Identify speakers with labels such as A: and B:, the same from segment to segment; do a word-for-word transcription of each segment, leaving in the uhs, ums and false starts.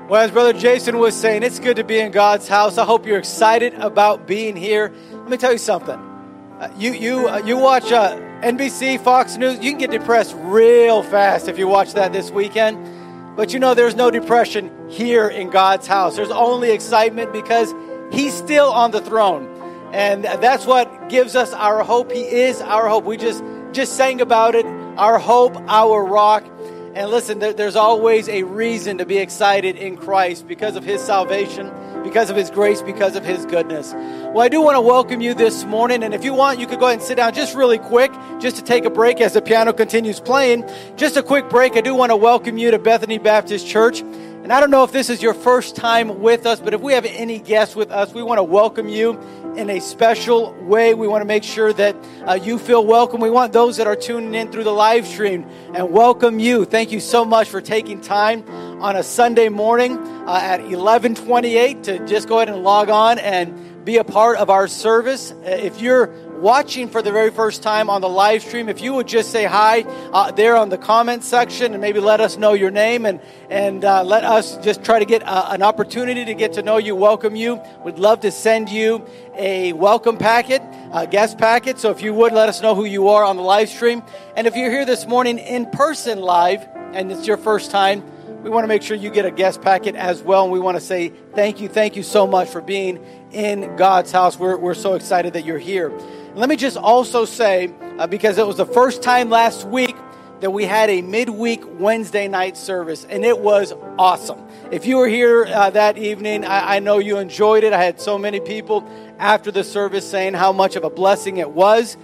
A: Well, as Brother Jason was saying, it's good to be in God's house. I hope you're excited about being here. Let me tell you something. Uh, you you uh, you watch uh, N B C, Fox News, you can get depressed real fast if you watch that this weekend. But you know, there's no depression here in God's house. There's only excitement because He's still on the throne. And that's what gives us our hope. He is our hope. We just, just sang about it. Our hope, our rock. And listen, there, there's always a reason to be excited in Christ because of His salvation, because of His grace, because of His goodness. Well, I do want to welcome you this morning. And if you want, you could go ahead and sit down just really quick, just to take a break as the piano continues playing. Just a quick break. I do want to welcome you to Bethany Baptist Church. And I don't know if this is your first time with us, but if we have any guests with us, we want to welcome you in a special way. We want to make sure that uh, you feel welcome. We want those that are tuning in through the live stream and welcome you. Thank you so much for taking time on a Sunday morning uh, at eleven twenty-eight to just go ahead and log on and be a part of our service. Uh, if you're watching for the very first time on the live stream, if you would just say hi uh, there on the comment section and maybe let us know your name and and uh, let us just try to get uh, an opportunity to get to know you, welcome you. We'd love to send you a welcome packet, a guest packet. So if you would, let us know who you are on the live stream. And if you're here this morning in person live and it's your first time, we want to make sure you get a guest packet as well. And we want to say thank you, thank you so much for being in God's house. We're, we're so excited that you're here. And let me just also say, uh, because it was the first time last week that we had a midweek Wednesday night service, and it was awesome. If you were here uh, that evening, I, I know you enjoyed it. I had so many people after the service saying how much of a blessing it was.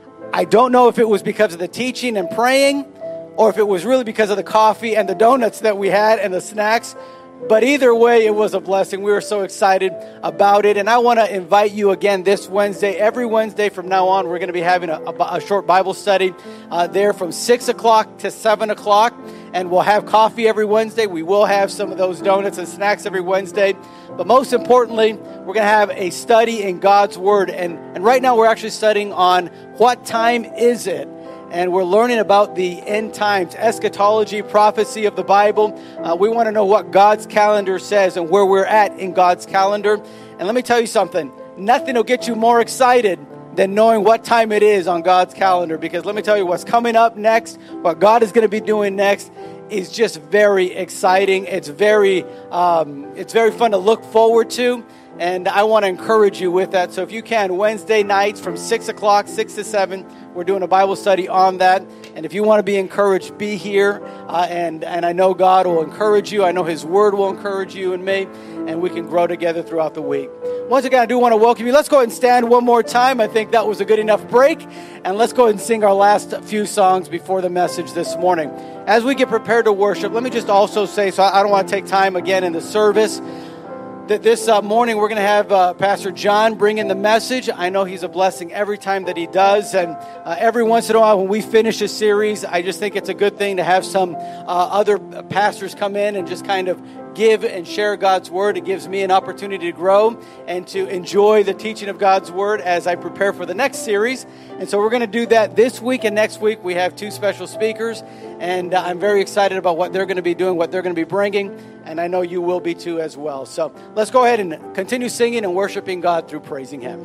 A: I don't know if it was because of the teaching and praying, or if it was really because of the coffee and the donuts that we had and the snacks. But either way, it was a blessing. We were so excited about it. And I want to invite you again this Wednesday. Every Wednesday from now on, we're going to be having a, a, a short Bible study uh, there from six o'clock to seven o'clock. And we'll have coffee every Wednesday. We will have some of those donuts and snacks every Wednesday. But most importantly, we're going to have a study in God's Word. And, and right now, we're actually studying on what time is it? And we're learning about the end times, eschatology, prophecy of the Bible. Uh, we want to know what God's calendar says and where we're at in God's calendar. And let me tell you something. Nothing will get you more excited than knowing what time it is on God's calendar. Because let me tell you, what's coming up next, what God is going to be doing next, is just very exciting. It's very, um, it's very fun to look forward to. And I want to encourage you with that. So if you can, Wednesday nights from six o'clock, six to seven, we're doing a Bible study on that. And if you want to be encouraged, be here. Uh, and, and I know God will encourage you. I know His Word will encourage you and me. And we can grow together throughout the week. Once again, I do want to welcome you. Let's go ahead and stand one more time. I think that was a good enough break. And let's go ahead and sing our last few songs before the message this morning. As we get prepared to worship, let me just also say, so I don't want to take time again in the service, that this uh, morning we're going to have uh, Pastor John bring in the message. I know he's a blessing every time that he does. And uh, every once in a while when we finish a series, I just think it's a good thing to have some uh, other pastors come in and just kind of give and share God's Word. It gives me an opportunity to grow and to enjoy the teaching of God's Word as I prepare for the next series. And so we're going to do that this week and next week. We have two special speakers, and uh, I'm very excited about what they're going to be doing, what they're going to be bringing, and I know you will be too as well. So let's go ahead and continue singing and worshiping God through praising Him.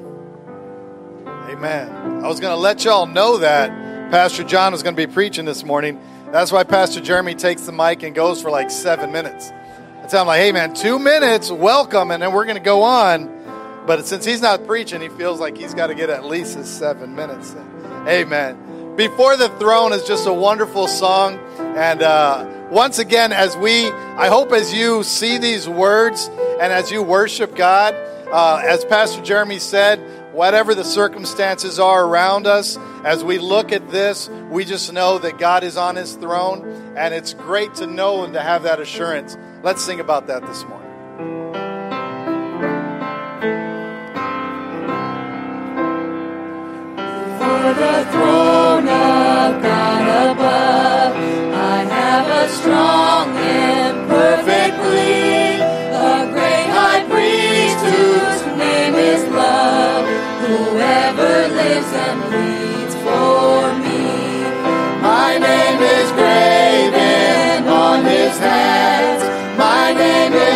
B: Amen. I was going to let y'all know that Pastor John was going to be preaching this morning. That's why Pastor Jeremy takes the mic and goes for like seven minutes. I tell him, like, hey, man, two minutes, welcome, and then we're going to go on. But since he's not preaching, he feels like he's got to get at least his seven minutes. Amen. Before the Throne is just a wonderful song. And uh, once again, as we, I hope as you see these words and as you worship God, uh, as Pastor Jeremy said, whatever the circumstances are around us, as we look at this, we just know that God is on His throne. And it's great to know and to have that assurance. Let's sing about that this morning.
C: For the throne of God above, I have a strong and perfect plea, a great high priest whose name is love, whoever lives and bleeds for me. My name is graven on His hands, my name is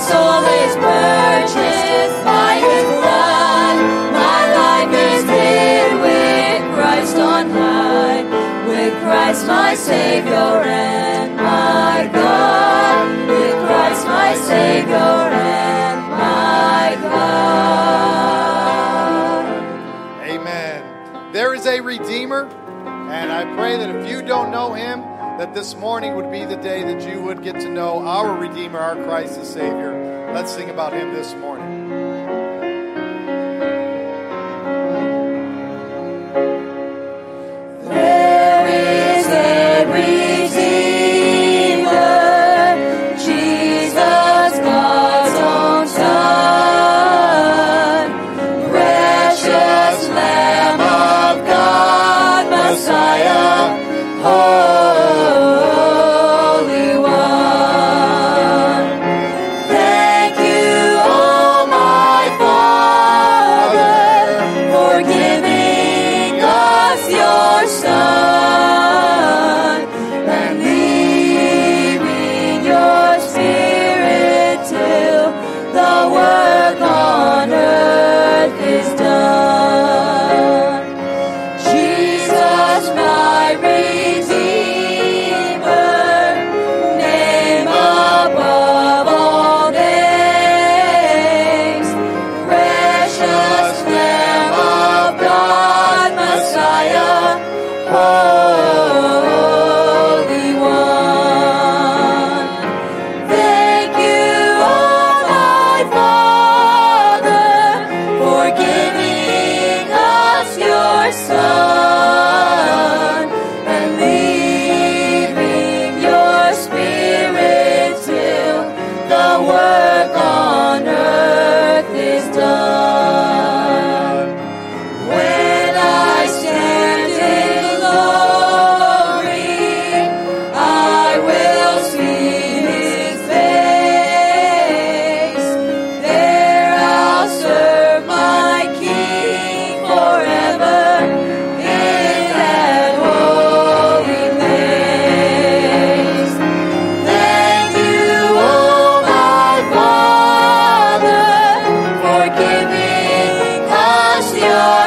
C: soul is purchased by His blood. My life is hid with Christ on high, with Christ my Savior and my God, with Christ my Savior and my God.
B: Amen. There is a Redeemer, and I pray that if you don't know Him, that this morning would be the day that you would get to know our Redeemer, our Christ the Savior. Let's sing about Him this morning.
C: There is a Redeemer, Jesus, God's own Son, precious Lamb of God, Messiah, Holy One. Thank you, oh my Father, for giving us your Son and leaving your Spirit till the work on earth is done. Jesus, my Redeemer, name above all names, precious Lamb of God, Messiah, Holy One. Thank you, oh my Father, for giving us your Son and leaving your Spirit till the work on earth is done. When I stand in glory, I will see His face. There I'll serve my King forever in that holy place. Thank you, oh my Father, for giving us your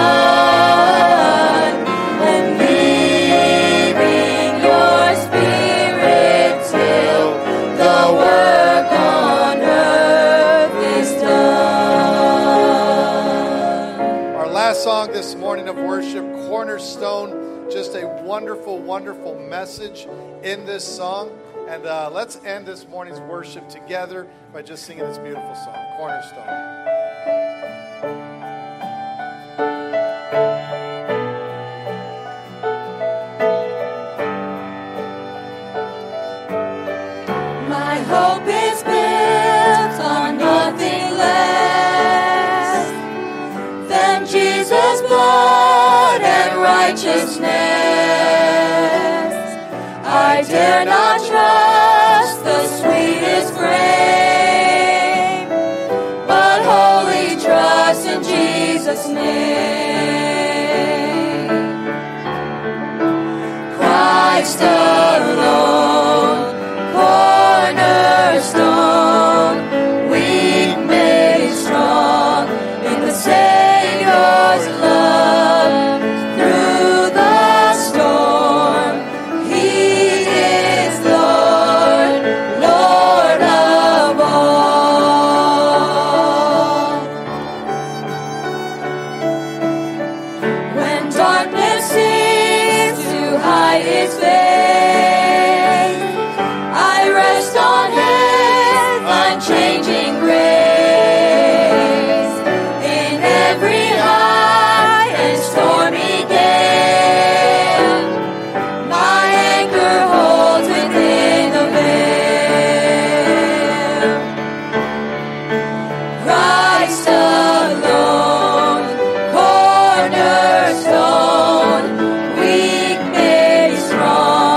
C: Son and leaving your Spirit till the work on earth is done.
B: Our last song this morning of worship, Cornerstone, just a wonderful, wonderful message in this song. And uh, let's end this morning's worship together by just singing this beautiful song, Cornerstone.
C: My hope is built on nothing less than Jesus' blood and righteousness. I dare not trust the sweetest frame, but wholly trust in Jesus' name. Christ alone, cornerstone, weak made strong in the Savior's love. Through the storm, He is Lord, Lord of all. When darkness seems to hide its face, I rest on His unchanging grace. In every high and stormy gale, my anchor holds within the veil. Christ alone, cornerstone, weak made strong.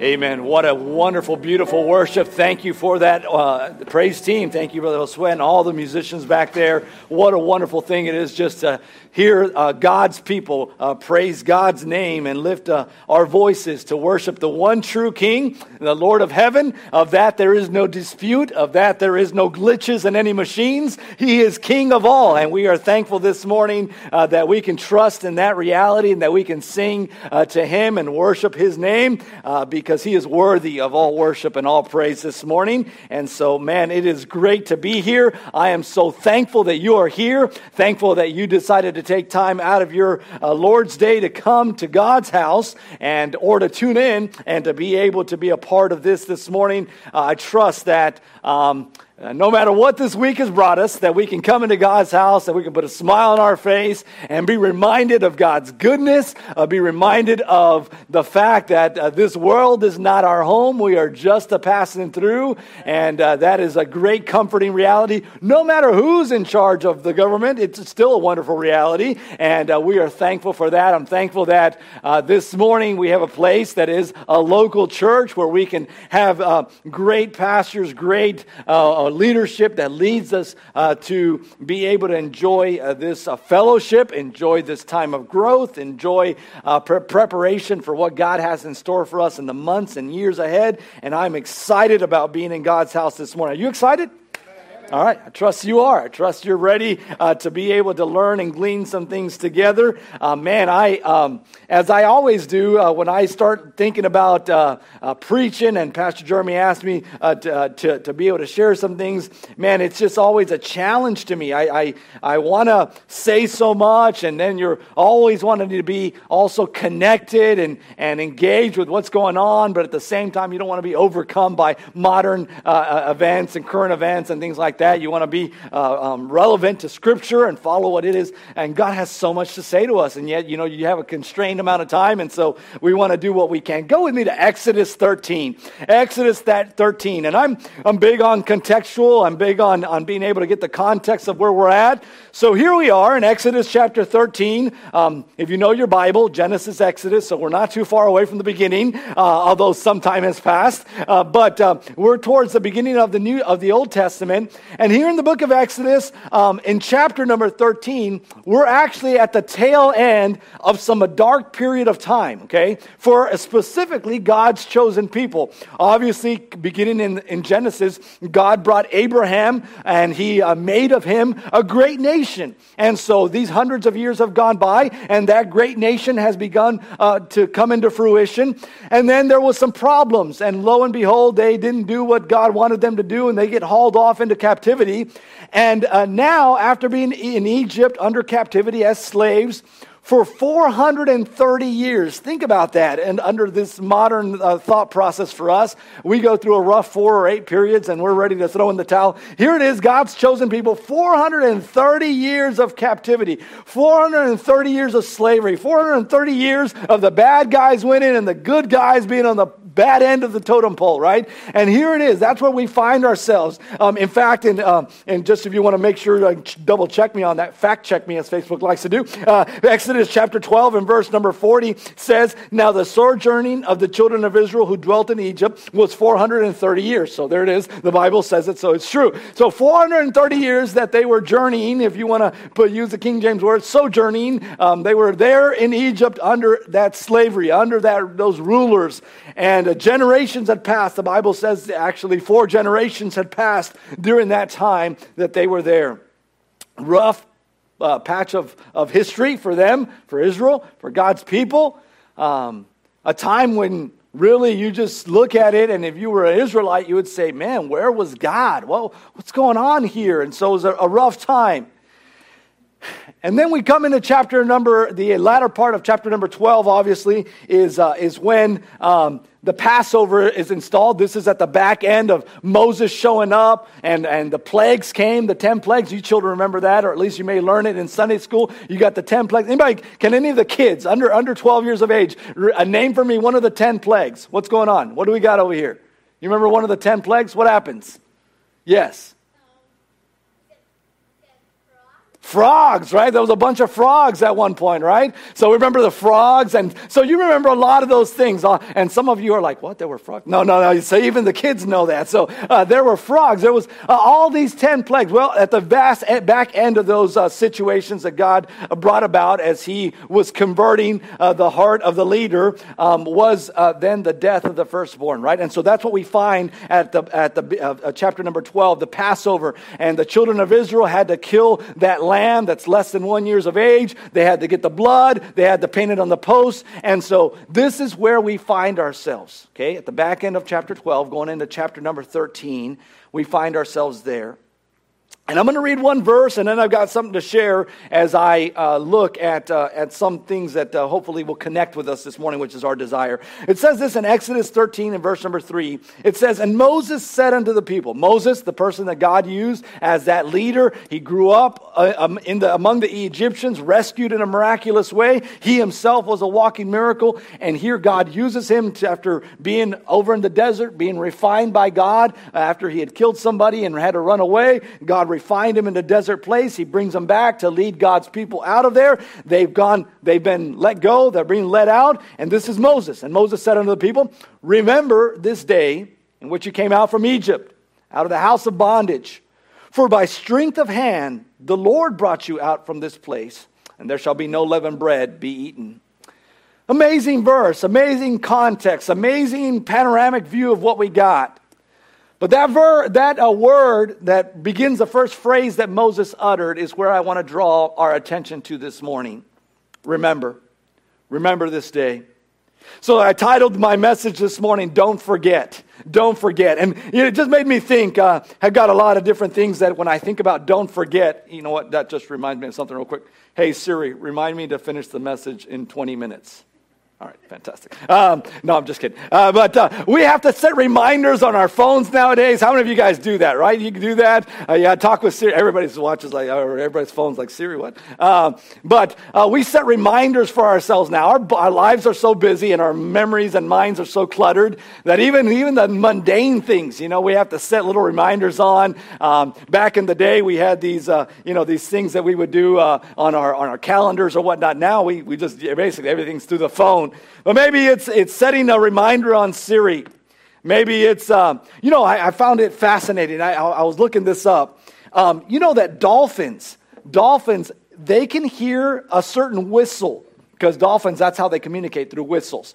A: Amen. What a wonderful, beautiful worship. Thank you for that uh, praise team. Thank you, Brother Josue, and all the musicians back there. What a wonderful thing it is just to hear uh, God's people uh, praise God's name and lift uh, our voices to worship the one true King, the Lord of heaven. Of that there is no dispute. Of that there is no glitches in any machines. He is King of all, and we are thankful this morning uh, that we can trust in that reality and that we can sing uh, to Him and worship His name uh, because He is worthy of all worship and all praise this morning. And so, man, it is great to be here. I am so thankful that you are here, thankful that you decided to take time out of your uh, Lord's Day to come to God's house and or to tune in and to be able to be a part of this this morning. Uh, I trust that um, Uh, no matter what this week has brought us, that we can come into God's house, that we can put a smile on our face and be reminded of God's goodness, uh, be reminded of the fact that uh, this world is not our home. We are just a passing through, and uh, that is a great comforting reality. No matter who's in charge of the government, it's still a wonderful reality, and uh, we are thankful for that. I'm thankful that uh, this morning we have a place that is a local church where we can have uh, great pastors, great uh, leadership that leads us uh, to be able to enjoy uh, this uh, fellowship, enjoy this time of growth, enjoy uh, pre- preparation for what God has in store for us in the months and years ahead. And I'm excited about being in God's house this morning. Are you excited? All right, I trust you are. I trust you're ready uh, to be able to learn and glean some things together. Uh, man, I, um, as I always do, uh, when I start thinking about uh, uh, preaching, and Pastor Jeremy asked me uh, to, uh, to to be able to share some things, man, it's just always a challenge to me. I I, I want to say so much, and then you're always wanting to be also connected and, and engaged with what's going on, but at the same time, you don't want to be overcome by modern uh, events and current events and things like that. that. You want to be uh, um, relevant to Scripture and follow what it is. And God has so much to say to us. And yet, you know, you have a constrained amount of time. And so we want to do what we can. Go with me to Exodus thirteen. Exodus that thirteen. And I'm I'm big on contextual. I'm big on, on being able to get the context of where we're at. So here we are in Exodus chapter thirteen. Um, if you know your Bible, Genesis, Exodus. So we're not too far away from the beginning, uh, although some time has passed. Uh, but uh, we're towards the beginning of the new of the Old Testament. And here in the book of Exodus, um, in chapter number thirteen, we're actually at the tail end of some a dark period of time, okay, for specifically God's chosen people. Obviously, beginning in, in Genesis, God brought Abraham, and he uh, made of him a great nation. And so these hundreds of years have gone by, and that great nation has begun uh, to come into fruition. And then there was some problems, and lo and behold, they didn't do what God wanted them to do, and they get hauled off into captivity. captivity. And uh, now, after being in Egypt under captivity as slaves for four hundred thirty years, think about that. And under this modern uh, thought process for us, we go through a rough four or eight periods and we're ready to throw in the towel. Here it is, God's chosen people, four hundred thirty years of captivity, four hundred thirty years of slavery, four hundred thirty years of the bad guys winning and the good guys being on the bad end of the totem pole, right? And here it is. That's where we find ourselves. Um, in fact, and um, and just if you want to make sure to double check me on that, fact check me as Facebook likes to do. Uh, Exodus chapter twelve and verse number forty says, "Now the sojourning of the children of Israel who dwelt in Egypt was four hundred thirty years." So there it is. The Bible says it, so it's true. So four hundred thirty years that they were journeying, if you want to put use the King James word, sojourning. Um, they were there in Egypt under that slavery, under that those rulers. And uh, generations had passed. The Bible says actually four generations had passed during that time that they were there. Rough uh, patch of, of history for them, for Israel, for God's people. Um, a time when really you just look at it, and if you were an Israelite, you would say, man, where was God? Well, what's going on here? And so it was a, a rough time. And then we come into chapter number, the latter part of chapter number twelve, obviously, is uh, is when um, the Passover is installed. This is at the back end of Moses showing up, and, and the plagues came, the ten plagues. You children remember that, or at least you may learn it in Sunday school. You got the ten plagues. Anybody, can any of the kids under, under twelve years of age, a name for me one of the ten plagues? What's going on? What do we got over here? You remember one of the ten plagues? What happens? Yes.
D: Frogs, right? There was a bunch of frogs at one point, right? So remember the frogs, and so you remember a lot of those things. Uh, and some of you are like, "What? There were frogs?" No, no, no. So even the kids know that. So uh, there were frogs. There was uh, all these ten plagues. Well, at the vast back end of those uh, situations that God brought about as He was converting uh, the heart of the leader, um, was uh, then the death of the firstborn, right? And so that's what we find at the at the uh, chapter number twelve, the Passover, and the children of Israel had to kill that lamb that's less than one years of age. They had to get the blood. They had to paint it on the post. And so this is where we find ourselves, okay? At the back end of chapter twelve, going into chapter number thirteen, we find ourselves there. And I'm going to read one verse, and then I've got something to share as I uh, look at uh, at some things that uh, hopefully will connect with us this morning, which is our desire. It says this in Exodus thirteen and verse number three. It says, "And Moses said unto the people," Moses, the person that God used as that leader, he grew up uh, um, in the among the Egyptians, rescued in a miraculous way. He himself was a walking miracle, and here God uses him to, after being over in the desert, being refined by God, after he had killed somebody and had to run away. God refined him in the desert place. He brings them back to lead God's people out of there. They've gone, they've been let go. They're being let out. And this is Moses. And Moses said unto the people, "Remember this day in which you came out from Egypt, out of the house of bondage. For by strength of hand the Lord brought you out from this place, and there shall be no leavened bread be eaten." Amazing verse, amazing context, amazing panoramic view of what we got. But that ver- that uh, word that begins the first phrase that Moses uttered is where I want to draw our attention to this morning. Remember. Remember this day. So I titled my message this morning, "Don't Forget." Don't forget. And you know, it just made me think, uh, I've got a lot of different things that when I think about don't forget, you know what, that just reminds me of something real quick. Hey Siri, remind me to finish the message in twenty minutes. All right, fantastic. Um, no, I'm just kidding. Uh, but uh, we have to set reminders on our phones nowadays. How many of you guys do that, right? You can do that. Uh, yeah, talk with Siri. Everybody's watches like, or everybody's phone's like, Siri, what? Uh, but uh, we set reminders for ourselves now. Our, our lives are so busy and our memories and minds are so cluttered that even, even the mundane things, you know, we have to set little reminders on. Um, back in the day, we had these, uh, you know, these things that we would do uh, on our on our calendars or whatnot. Now we, we just, basically everything's through the phone. But maybe it's it's setting a reminder on Siri. Maybe it's, um, you know, I, I found it fascinating. I, I was looking this up. Um, you know that dolphins, dolphins, they can hear a certain whistle. Because dolphins, that's how they communicate, through whistles.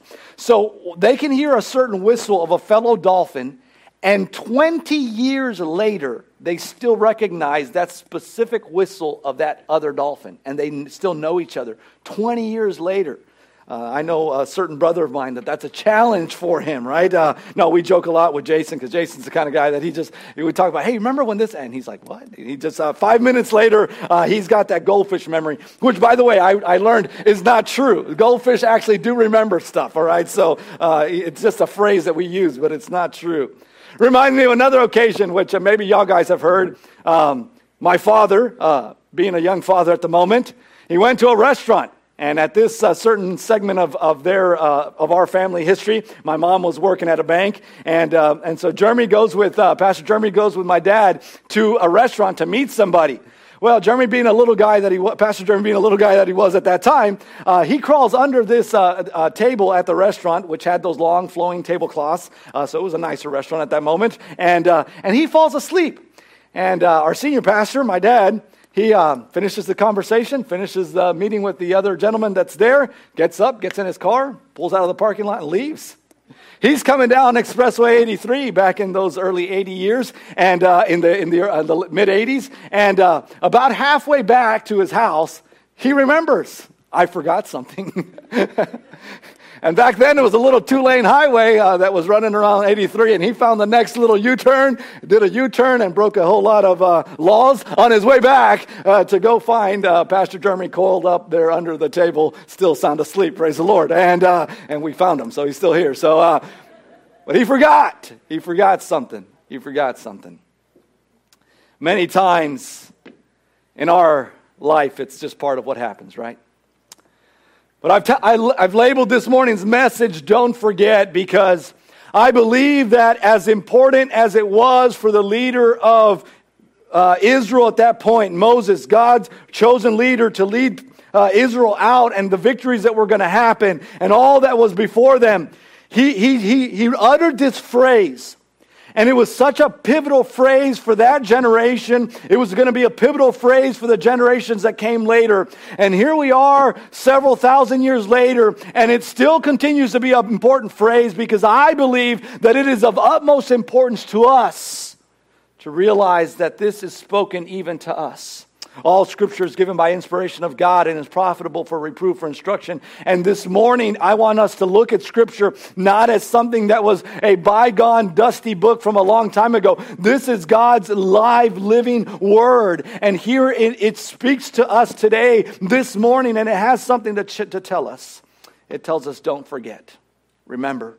D: So they can hear a certain whistle of a fellow dolphin, and twenty years later, they still recognize that specific whistle of that other dolphin. And they still know each other twenty years later. Uh, I know a certain brother of mine that that's a challenge for him, right? Uh, no, we joke a lot with Jason because Jason's the kind of guy that he just, we talk about, hey, remember when this, and he's like, what? He just, uh, five minutes later, uh, he's got that goldfish memory, which, by the way, I, I learned is not true. Goldfish actually do remember stuff, all right? So uh, it's just a phrase that we use, but it's not true. Remind me of another occasion, which uh, maybe y'all guys have heard. Um, my father, uh, being a young father at the moment, he went to a restaurant. And at this uh, certain segment of of their uh, of our family history, my mom was working at a bank, and uh, and so Jeremy goes with uh, Pastor Jeremy goes with my dad to a restaurant to meet somebody. Well, Jeremy being a little guy that he was, Pastor Jeremy being a little guy that he was at that time, uh, he crawls under this uh, uh, table at the restaurant, which had those long flowing tablecloths. Uh, so it was a nicer restaurant at that moment, and uh, and he falls asleep. And uh, our senior pastor, my dad. He uh, finishes the conversation, finishes the meeting with the other gentleman that's there, gets up, gets in his car, pulls out of the parking lot, and leaves. He's coming down Expressway eighty-three back in those early eighty years, and uh, in the in the, uh, the mid eighties, and uh, about halfway back to his house, he remembers, I forgot something. And back then, it was a little two-lane highway uh, that was running around eighty-three, and he found the next little U-turn, did a U-turn, and broke a whole lot of uh, laws on his way back uh, to go find uh, Pastor Jeremy coiled up there under the table, still sound asleep, praise the Lord. And uh, and we found him, so he's still here. So, uh, but he forgot. He forgot something. He forgot something. Many times in our life, it's just part of what happens, right? But I've, t- I, I've labeled this morning's message, Don't Forget, because I believe that as important as it was for the leader of uh, Israel at that point, Moses, God's chosen leader to lead uh, Israel out and the victories that were going to happen and all that was before them, he, he, he, he uttered this phrase. And it was such a pivotal phrase for that generation. It was going to be a pivotal phrase for the generations that came later. And here we are several thousand years later, and it still continues to be an important phrase because I believe that it is of utmost importance to us to realize that this is spoken even to us. All Scripture is given by inspiration of God and is profitable for reproof, for instruction. And this morning, I want us to look at Scripture not as something that was a bygone, dusty book from a long time ago. This is God's live, living Word. And here it, it speaks to us today, this morning, and it has something to, ch- to tell us. It tells us, don't forget. Remember.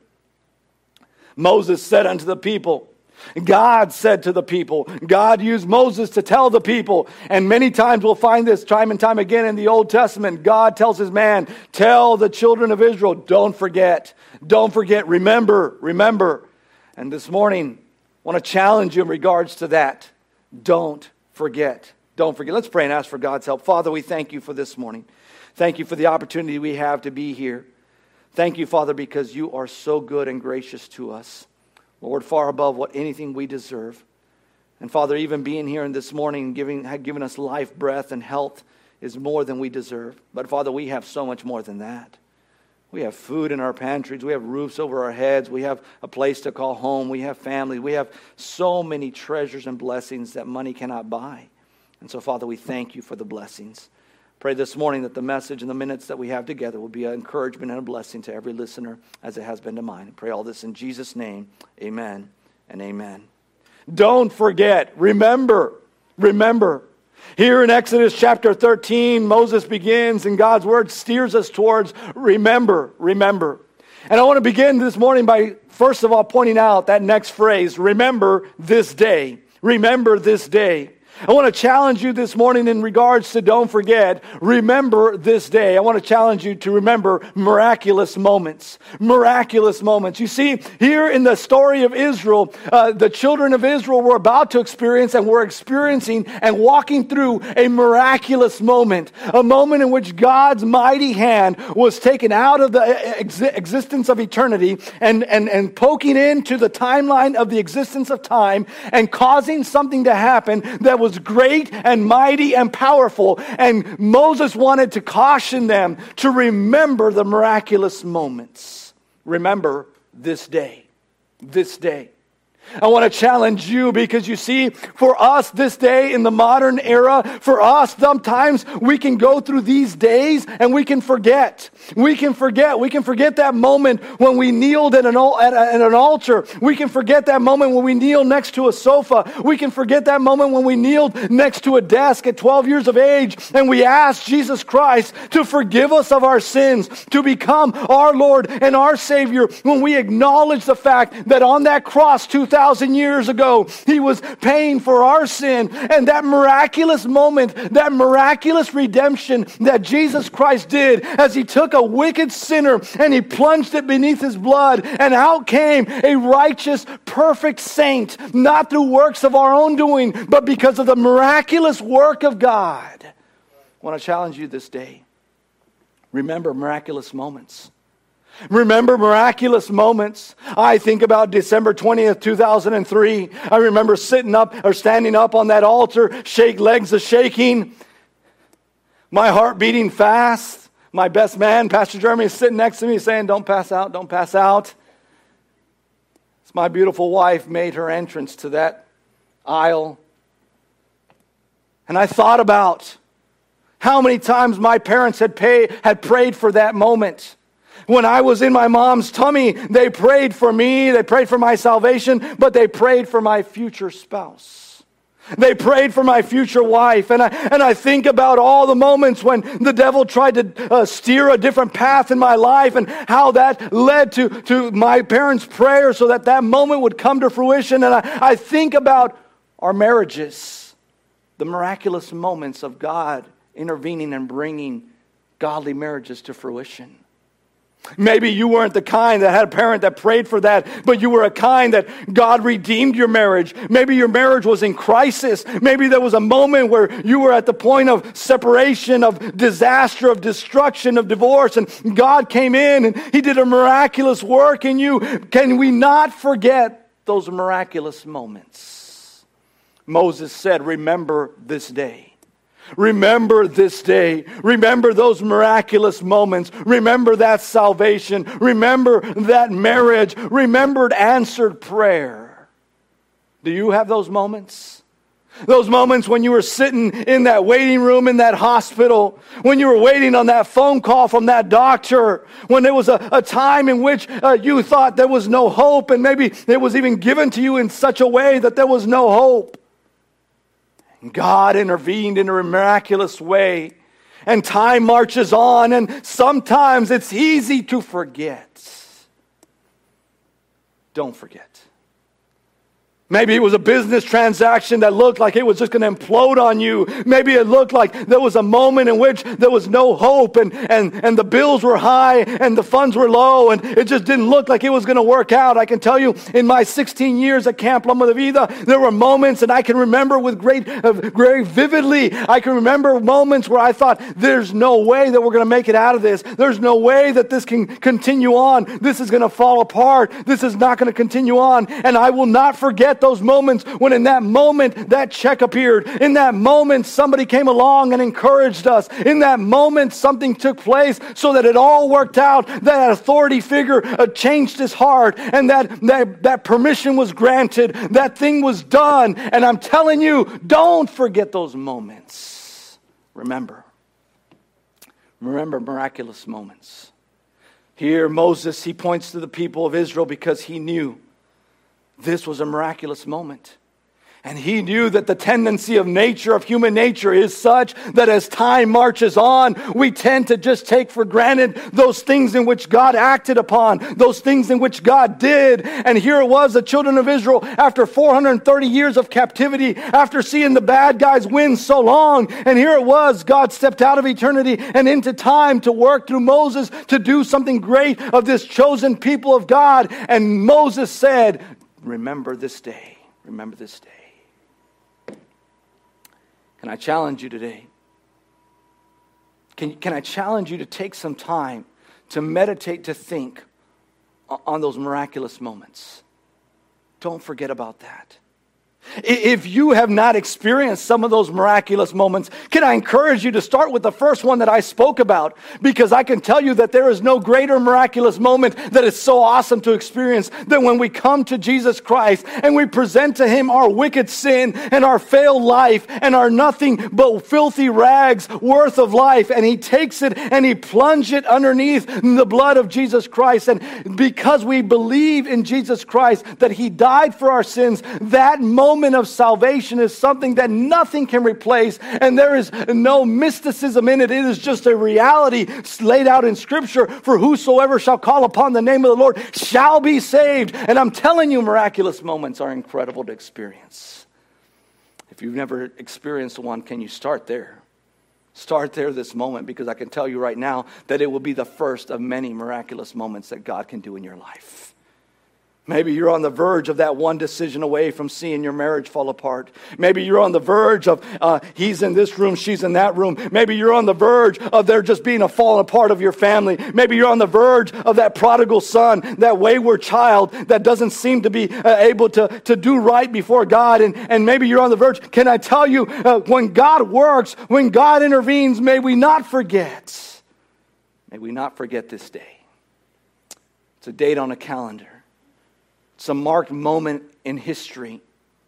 D: Moses said unto the people, God said to the people, God used Moses to tell the people, and many times we'll find this time and time again in the Old Testament. God tells his man, tell the children of Israel, don't forget, don't forget, remember, remember. And this morning, I want to challenge you in regards to that. Don't forget, don't forget. Let's pray and ask for God's help. Father, we thank you for this morning. Thank you for the opportunity we have to be here. Thank you, Father, because you are so good and gracious to us. Lord, far above what anything we deserve. And Father, even being here this morning, giving, giving us life, breath, and health is more than we deserve. But Father, we have so much more than that. We have food in our pantries. We have roofs over our heads. We have a place to call home. We have family. We have so many treasures and blessings that money cannot buy. And so, Father, we thank you for the blessings. Pray this morning that the message and the minutes that we have together will be an encouragement and a blessing to every listener as it has been to mine. Pray all this in Jesus' name. Amen and amen. Don't forget. Remember. Remember. Here in Exodus chapter thirteen, Moses begins and God's word steers us towards remember, remember. And I want to begin this morning by first of all pointing out that next phrase, remember this day. Remember this day. I want to challenge you this morning in regards to don't forget, remember this day. I want to challenge you to remember miraculous moments. Miraculous moments. You see, here in the story of Israel, uh, the children of Israel were about to experience and were experiencing and walking through a miraculous moment. A moment in which God's mighty hand was taken out of the ex- existence of eternity and, and, and poking into the timeline of the existence of time and causing something to happen that was was great and mighty and powerful. And Moses wanted to caution them to remember the miraculous moments. Remember this day. This day. I want to challenge you because you see, for us this day in the modern era, for us sometimes we can go through these days and we can forget. We can forget. We can forget that moment when we kneeled at an, at, a, at an altar. We can forget that moment when we kneeled next to a sofa. We can forget that moment when we kneeled next to a desk at twelve years of age and we asked Jesus Christ to forgive us of our sins, to become our Lord and our Savior, when we acknowledge the fact that on that cross two thousand years ago, He was paying for our sin. And that miraculous moment, that miraculous redemption that Jesus Christ did as He took a wicked sinner and He plunged it beneath His blood, and out came a righteous, perfect saint, not through works of our own doing, but because of the miraculous work of God. I want to challenge you this day. Remember miraculous moments. Remember miraculous moments. I think about December twentieth, two thousand three. I remember sitting up or standing up on that altar, shake legs a shaking, my heart beating fast. My best man, Pastor Jeremy, is sitting next to me saying, don't pass out, don't pass out. As my beautiful wife made her entrance to that aisle. And I thought about how many times my parents had, pay, had prayed for that moment. When I was in my mom's tummy, they prayed for me, they prayed for my salvation, but they prayed for my future spouse. They prayed for my future wife. And I, and I think about all the moments when the devil tried to uh, steer a different path in my life and how that led to, to my parents' prayer so that that moment would come to fruition. And I, I think about our marriages, the miraculous moments of God intervening and bringing godly marriages to fruition. Maybe you weren't the kind that had a parent that prayed for that, but you were a kind that God redeemed your marriage. Maybe your marriage was in crisis. Maybe there was a moment where you were at the point of separation, of disaster, of destruction, of divorce, and God came in and He did a miraculous work in you. Can we not forget those miraculous moments? Moses said, remember this day. Remember this day. Remember those miraculous moments. Remember that salvation. Remember that marriage. Remembered answered prayer. Do you have those moments? Those moments when you were sitting in that waiting room in that hospital, when you were waiting on that phone call from that doctor, when there was a, a time in which uh, you thought there was no hope, and maybe it was even given to you in such a way that there was no hope. God intervened in a miraculous way, and time marches on, and sometimes it's easy to forget. Don't forget. Maybe it was a business transaction that looked like it was just going to implode on you. Maybe it looked like there was a moment in which there was no hope, and, and, and the bills were high and the funds were low, and it just didn't look like it was going to work out. I can tell you, in my sixteen years at Camp Loma de Vida, there were moments, and I can remember with great, uh, very vividly, I can remember moments where I thought, there's no way that we're going to make it out of this. There's no way that this can continue on. This is going to fall apart. This is not going to continue on. And I will not forget those moments when in that moment that check appeared. In that moment somebody came along and encouraged us. In that moment something took place so that it all worked out. That authority figure uh, changed his heart, and that, that, that permission was granted. That thing was done. And I'm telling you, don't forget those moments. Remember. Remember miraculous moments. Here Moses, he points to the people of Israel because he knew this was a miraculous moment. And he knew that the tendency of nature, of human nature, is such that as time marches on, we tend to just take for granted those things in which God acted upon, those things in which God did. And here it was, the children of Israel, after four hundred thirty years of captivity, after seeing the bad guys win so long, and here it was, God stepped out of eternity and into time to work through Moses to do something great of this chosen people of God. And Moses said, remember this day. Remember this day. Can I challenge you today? Can, can I challenge you to take some time to meditate, to think on those miraculous moments? Don't forget about that. If you have not experienced some of those miraculous moments, can I encourage you to start with the first one that I spoke about? Because I can tell you that there is no greater miraculous moment that is so awesome to experience than when we come to Jesus Christ and we present to Him our wicked sin and our failed life and our nothing but filthy rags worth of life. And He takes it and He plunges it underneath the blood of Jesus Christ. And because we believe in Jesus Christ, that He died for our sins, that moment of salvation is something that nothing can replace, and there is no mysticism in it. It is just a reality laid out in Scripture. For whosoever shall call upon the name of the Lord shall be saved. And I'm telling you, miraculous moments are incredible to experience. If you've never experienced one, can you start there? Start there this moment, because I can tell you right now that it will be the first of many miraculous moments that God can do in your life. Maybe you're on the verge of that one decision away from seeing your marriage fall apart. Maybe you're on the verge of uh, he's in this room, she's in that room. Maybe you're on the verge of there just being a falling apart of your family. Maybe you're on the verge of that prodigal son, that wayward child that doesn't seem to be uh, able to, to do right before God. And, and maybe you're on the verge. Can I tell you, uh, when God works, when God intervenes, may we not forget. May we not forget this day. It's a date on a calendar. It's a marked moment in history.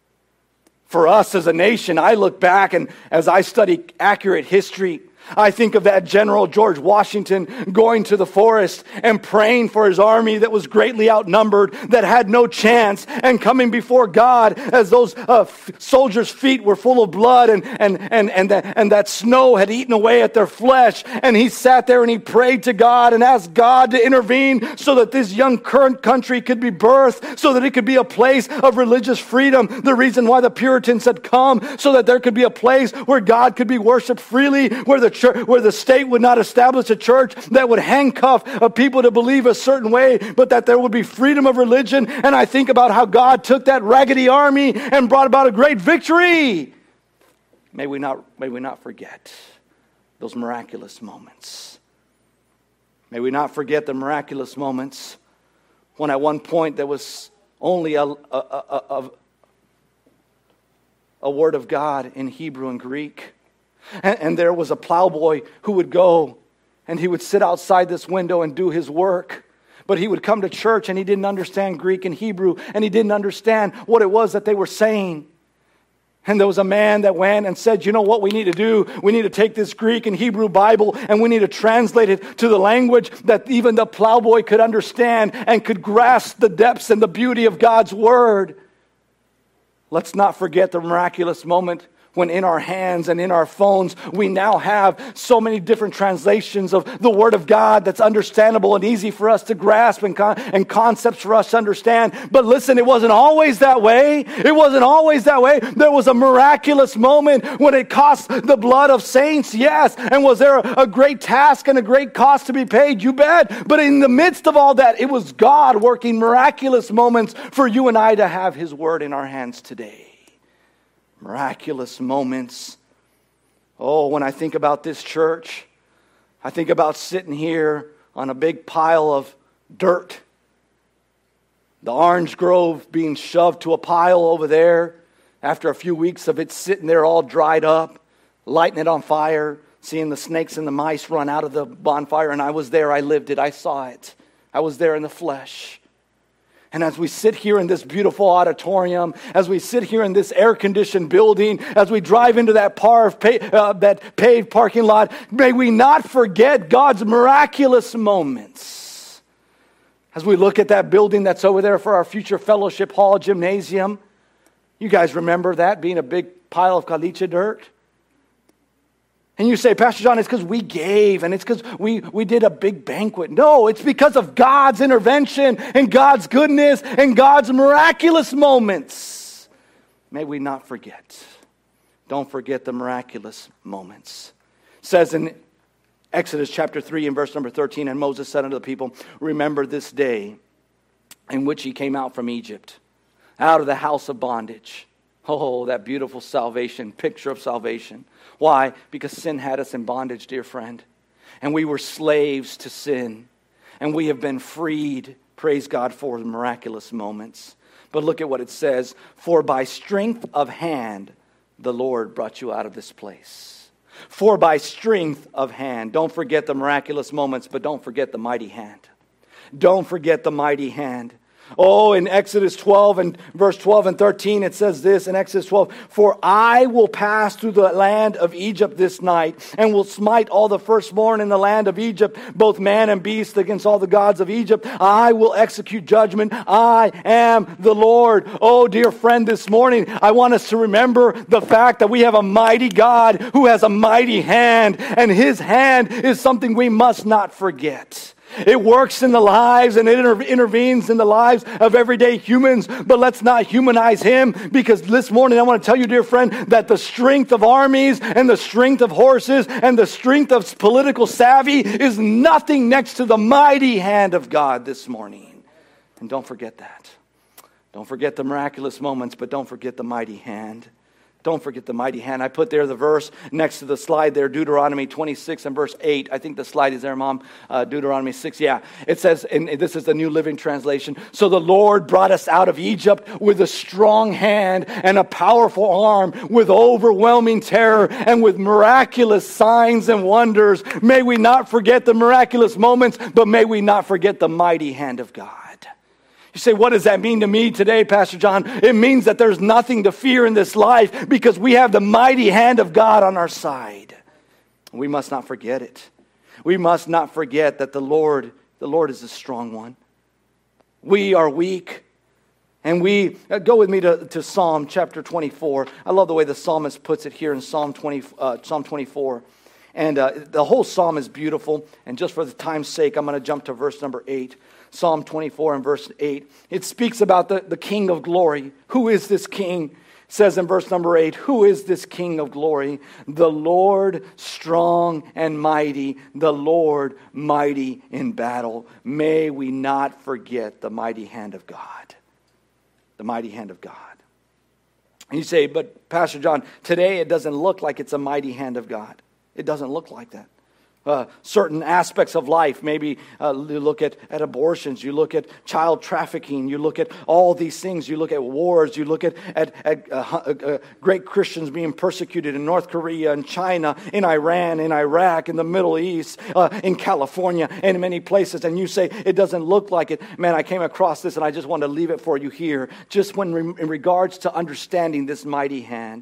D: For us as a nation, I look back, and as I study accurate history, I think of that General George Washington going to the forest and praying for his army that was greatly outnumbered, that had no chance, and coming before God as those uh, f- soldiers' feet were full of blood, and and and and that, and that snow had eaten away at their flesh. And he sat there and he prayed to God and asked God to intervene so that this young current country could be birthed, so that it could be a place of religious freedom. The reason why the Puritans had come, so that there could be a place where God could be worshipped freely, where the the church, where the state would not establish a church that would handcuff uh, people to believe a certain way, but that there would be freedom of religion. And I think about how God took that raggedy army and brought about a great victory. May we not, may we not forget those miraculous moments. May we not forget the miraculous moments when at one point there was only a, a, a, a, a word of God in Hebrew and Greek. And, and there was a plowboy who would go and he would sit outside this window and do his work. But he would come to church and he didn't understand Greek and Hebrew, and he didn't understand what it was that they were saying. And there was a man that went and said, you know what we need to do? We need to take this Greek and Hebrew Bible and we need to translate it to the language that even the plowboy could understand and could grasp the depths and the beauty of God's word. Let's not forget the miraculous moment when in our hands and in our phones, we now have so many different translations of the Word of God that's understandable and easy for us to grasp and, con- and concepts for us to understand. But listen, it wasn't always that way. It wasn't always that way. There was a miraculous moment when it cost the blood of saints, yes. And was there a, a great task and a great cost to be paid? You bet. But in the midst of all that, it was God working miraculous moments for you and I to have His Word in our hands today. Miraculous moments. Oh, when I think about this church, I think about sitting here on a big pile of dirt. The orange grove being shoved to a pile over there after a few weeks of it sitting there all dried up, lighting it on fire, seeing the snakes and the mice run out of the bonfire. And I was there, I lived it, I saw it. I was there in the flesh. And as we sit here in this beautiful auditorium, as we sit here in this air-conditioned building, as we drive into that, par, uh, that paved parking lot, may we not forget God's miraculous moments. As we look at that building that's over there for our future fellowship hall gymnasium, you guys remember that being a big pile of caliche dirt? And you say, Pastor John, it's because we gave and it's because we, we did a big banquet. No, it's because of God's intervention and God's goodness and God's miraculous moments. May we not forget. Don't forget the miraculous moments. It says in Exodus chapter three and verse number thirteen, and Moses said unto the people, remember this day in which ye came out from Egypt, out of the house of bondage. Oh, that beautiful salvation, picture of salvation. Why? Because sin had us in bondage, dear friend. And we were slaves to sin. And we have been freed. Praise God for the miraculous moments. But look at what it says. For by strength of hand, the Lord brought you out of this place. For by strength of hand. Don't forget the miraculous moments, but don't forget the mighty hand. Don't forget the mighty hand. Oh, in Exodus twelve and verse twelve and thirteen, it says this in Exodus twelve, for I will pass through the land of Egypt this night, and will smite all the firstborn in the land of Egypt, both man and beast, against all the gods of Egypt. I will execute judgment. I am the Lord. Oh, dear friend, this morning, I want us to remember the fact that we have a mighty God who has a mighty hand, and His hand is something we must not forget. It works in the lives and it inter- intervenes in the lives of everyday humans, but let's not humanize Him, because this morning I want to tell you, dear friend, that the strength of armies and the strength of horses and the strength of political savvy is nothing next to the mighty hand of God this morning. And don't forget that. Don't forget the miraculous moments, but don't forget the mighty hand. Don't forget the mighty hand. I put there the verse next to the slide there, Deuteronomy twenty-six and verse eight. I think the slide is there, Mom. Uh, Deuteronomy six, yeah. It says, and this is the New Living Translation, so the Lord brought us out of Egypt with a strong hand and a powerful arm, with overwhelming terror and with miraculous signs and wonders. May we not forget the miraculous moments, but may we not forget the mighty hand of God. You say, what does that mean to me today, Pastor John? It means that there's nothing to fear in this life because we have the mighty hand of God on our side. We must not forget it. We must not forget that the Lord, the Lord is a strong one. We are weak. And we, uh, go with me to, to Psalm chapter twenty-four. I love the way the psalmist puts it here in Psalm twenty, uh, Psalm twenty-four. And uh, the whole psalm is beautiful. And just for the time's sake, I'm going to jump to verse number eight. Psalm twenty-four and verse eight. It speaks about the, the King of glory. Who is this King? says in verse number eight, who is this King of glory? The Lord strong and mighty, the Lord mighty in battle. May we not forget the mighty hand of God. The mighty hand of God. And you say, but Pastor John, today it doesn't look like it's a mighty hand of God. It doesn't look like that. Uh, certain aspects of life, maybe uh, you look at, at abortions, you look at child trafficking, you look at all these things, you look at wars, you look at, at, at uh, uh, great Christians being persecuted in North Korea and China, in Iran, in Iraq, in the Middle East, uh, in California, and in many places, and you say, it doesn't look like it. Man, I came across this and I just wanted to leave it for you here. Just when re- in regards to understanding this mighty hand,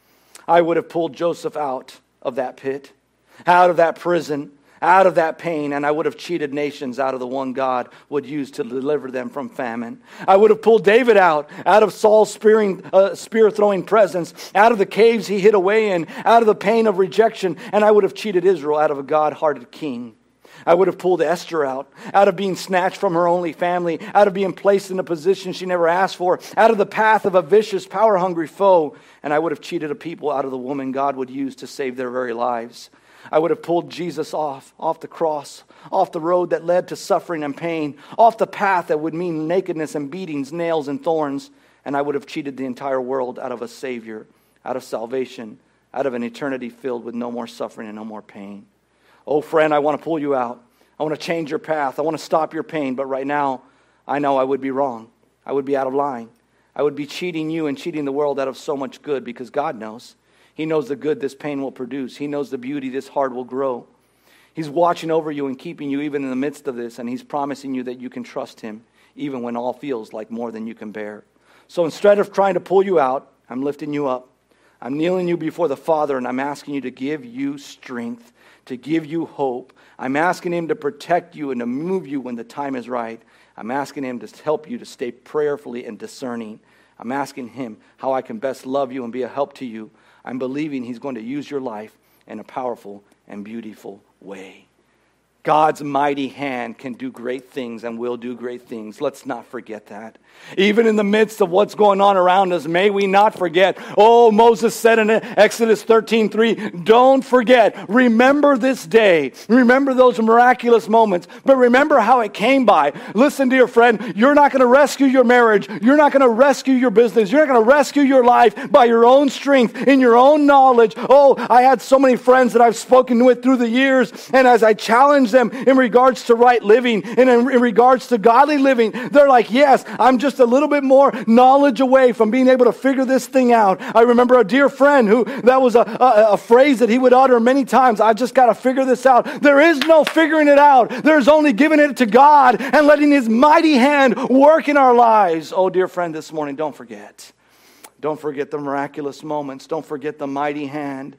D: I would have pulled Joseph out of that pit, out of that prison, out of that pain, and I would have cheated nations out of the one God would use to deliver them from famine. I would have pulled David out, out of Saul's spearing, uh, spear-throwing presence, out of the caves he hid away in, out of the pain of rejection, and I would have cheated Israel out of a God-hearted king. I would have pulled Esther out, out of being snatched from her only family, out of being placed in a position she never asked for, out of the path of a vicious, power-hungry foe, and I would have cheated a people out of the woman God would use to save their very lives. I would have pulled Jesus off, off the cross, off the road that led to suffering and pain, off the path that would mean nakedness and beatings, nails and thorns, and I would have cheated the entire world out of a Savior, out of salvation, out of an eternity filled with no more suffering and no more pain. Oh, friend, I want to pull you out. I want to change your path. I want to stop your pain, but right now, I know I would be wrong. I would be out of line. I would be cheating you and cheating the world out of so much good because God knows. He knows the good this pain will produce. He knows the beauty this heart will grow. He's watching over you and keeping you even in the midst of this, and He's promising you that you can trust Him even when all feels like more than you can bear. So instead of trying to pull you out, I'm lifting you up. I'm kneeling you before the Father, and I'm asking you to give you strength, to give you hope. I'm asking Him to protect you and to move you when the time is right. I'm asking Him to help you to stay prayerfully and discerning. I'm asking Him how I can best love you and be a help to you. I'm believing He's going to use your life in a powerful and beautiful way. God's mighty hand can do great things and will do great things. Let's not forget that. Even in the midst of what's going on around us, may we not forget. Oh, Moses said in Exodus thirteen three, don't forget. Remember this day. Remember those miraculous moments. But remember how it came by. Listen, dear friend, you're not going to rescue your marriage. You're not going to rescue your business. You're not going to rescue your life by your own strength, in your own knowledge. Oh, I had so many friends that I've spoken with through the years, and as I challenge them in regards to right living and in, in regards to godly living, they're like, yes, I'm just a little bit more knowledge away from being able to figure this thing out. I remember a dear friend who, that was a, a, a phrase that he would utter many times. I just got to figure this out. There is no figuring it out. There's only giving it to God and letting His mighty hand work in our lives. Oh, dear friend, this morning, don't forget. Don't forget the miraculous moments. Don't forget the mighty hand.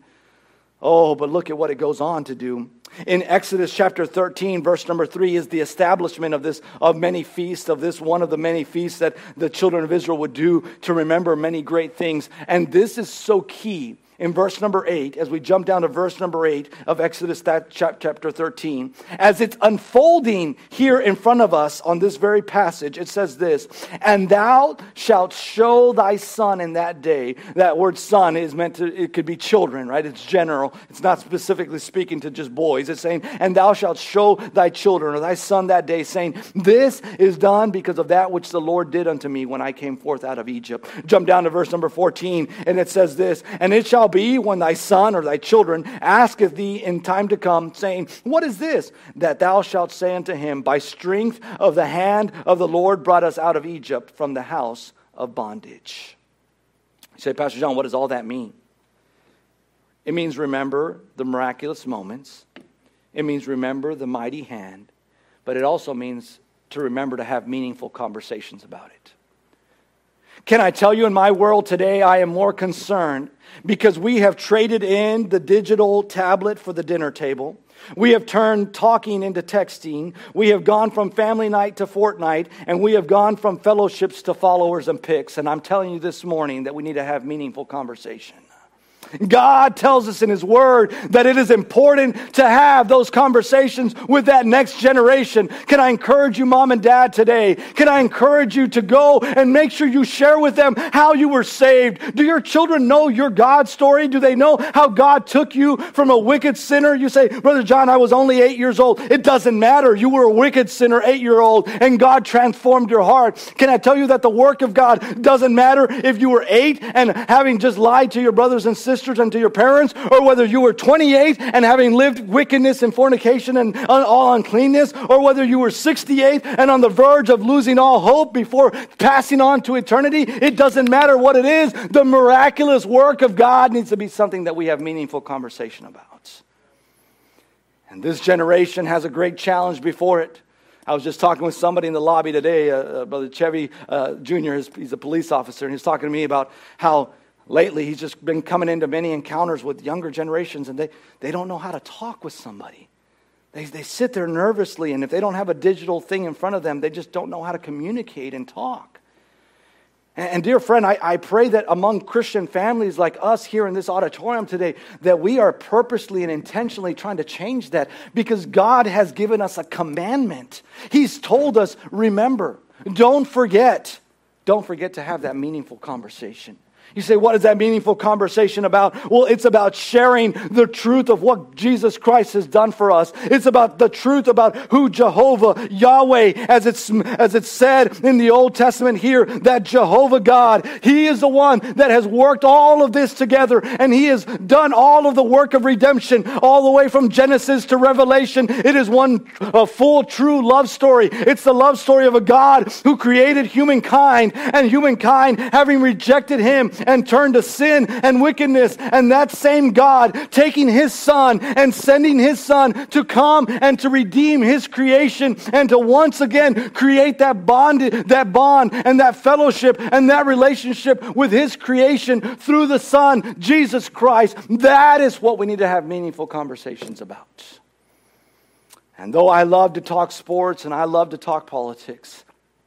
D: Oh, but look at what it goes on to do. In Exodus chapter thirteen, verse number three, is the establishment of this, of many feasts, of this one of the many feasts that the children of Israel would do to remember many great things. And this is so key. In verse number eight, as we jump down to verse number eight of Exodus that chapter thirteen, as it's unfolding here in front of us on this very passage, it says this, and thou shalt show thy son in that day. That word son is meant to, it could be children, right? It's general. It's not specifically speaking to just boys. It's saying, and thou shalt show thy children or thy son that day, saying, this is done because of that which the Lord did unto me when I came forth out of Egypt. Jump down to verse number fourteen, and it says this, and it shall be when thy son or thy children asketh thee in time to come, saying, what is this? That thou shalt say unto him, by strength of the hand of the Lord brought us out of Egypt from the house of bondage. You say, Pastor John, what does all that mean? It means remember the miraculous moments. It means remember the mighty hand. But it also means to remember to have meaningful conversations about it. Can I tell you, in my world today, I am more concerned because we have traded in the digital tablet for the dinner table. We have turned talking into texting. We have gone from family night to fortnight, and we have gone from fellowships to followers and picks. And I'm telling you this morning that we need to have meaningful conversation. God tells us in His Word that it is important to have those conversations with that next generation. Can I encourage you, Mom and Dad, today? Can I encourage you to go and make sure you share with them how you were saved? Do your children know your God story? Do they know how God took you from a wicked sinner? You say, Brother John, I was only eight years old. It doesn't matter. You were a wicked sinner, eight-year-old, and God transformed your heart. Can I tell you that the work of God doesn't matter if you were eight and having just lied to your brothers and sisters and to your parents, or whether you were twenty-eight and having lived wickedness and fornication and all uncleanness, or whether you were sixty-eight and on the verge of losing all hope before passing on to eternity. It doesn't matter what it is. The miraculous work of God needs to be something that we have meaningful conversation about. And this generation has a great challenge before it. I was just talking with somebody in the lobby today, uh, uh, Brother Chevy uh, Junior Is, he's a police officer, and he's talking to me about how lately he's just been coming into many encounters with younger generations, and they, they don't know how to talk with somebody. They, they sit there nervously, and if they don't have a digital thing in front of them, they just don't know how to communicate and talk. And, and dear friend, I, I pray that among Christian families like us here in this auditorium today, that we are purposely and intentionally trying to change that, because God has given us a commandment. He's told us, remember, don't forget, don't forget to have that meaningful conversation. You say, what is that meaningful conversation about? Well, it's about sharing the truth of what Jesus Christ has done for us. It's about the truth about who Jehovah, Yahweh, as it's, as it's said in the Old Testament here, that Jehovah God, He is the one that has worked all of this together, and He has done all of the work of redemption, all the way from Genesis to Revelation. It is one a full, true love story. It's the love story of a God who created humankind, and humankind, having rejected Him and turned to sin and wickedness, and that same God taking His Son and sending His Son to come and to redeem His creation and to once again create that bond, that bond and that fellowship and that relationship with His creation through the Son, Jesus Christ. That is what we need to have meaningful conversations about. And though I love to talk sports and I love to talk politics,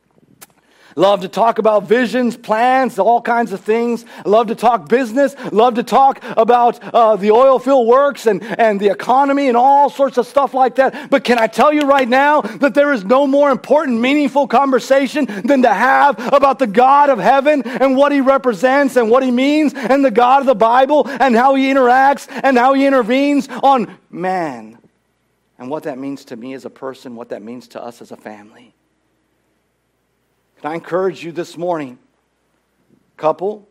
D: love to talk about visions, plans, all kinds of things. Love to talk business. Love to talk about uh, the oil field works and, and the economy and all sorts of stuff like that. But can I tell you right now that there is no more important, meaningful conversation than to have about the God of heaven and what He represents and what He means, and the God of the Bible and how He interacts and how He intervenes on man and what that means to me as a person, what that means to us as a family. Can I encourage you this morning, couple?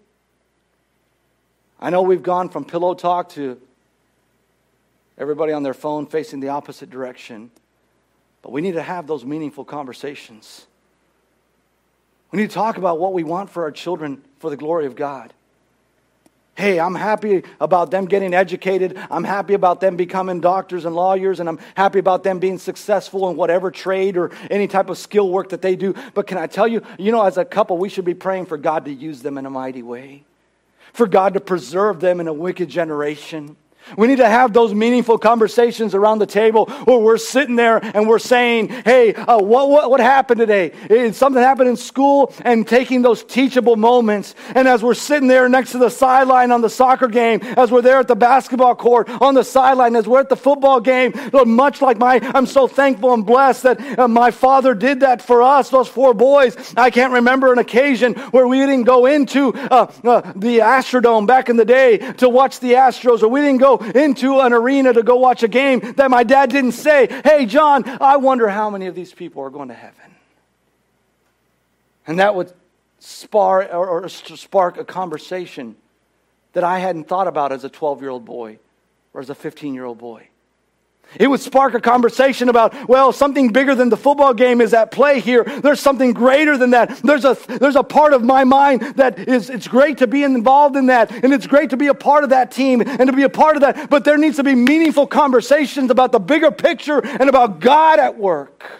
D: I know we've gone from pillow talk to everybody on their phone facing the opposite direction, but we need to have those meaningful conversations. We need to talk about what we want for our children for the glory of God. Hey, I'm happy about them getting educated. I'm happy about them becoming doctors and lawyers, and I'm happy about them being successful in whatever trade or any type of skill work that they do. But can I tell you, you know, as a couple, we should be praying for God to use them in a mighty way, for God to preserve them in a wicked generation. We need to have those meaningful conversations around the table where we're sitting there and we're saying, hey, uh, what, what what happened today? It, something happened in school, and taking those teachable moments. And as we're sitting there next to the sideline on the soccer game, as we're there at the basketball court on the sideline, as we're at the football game, much like my, I'm so thankful and blessed that uh, my father did that for us, those four boys. I can't remember an occasion where we didn't go into uh, uh, the Astrodome back in the day to watch the Astros, or we didn't go into an arena to go watch a game that my dad didn't say, hey, John, I wonder how many of these people are going to heaven. And that would spar, or, or spark a conversation that I hadn't thought about as a twelve-year-old boy or as a fifteen-year-old boy. It would spark a conversation about, well, something bigger than the football game is at play here. There's something greater than that. There's a there's a part of my mind that is, it's great to be involved in that, and it's great to be a part of that team and to be a part of that, but there needs to be meaningful conversations about the bigger picture and about God at work.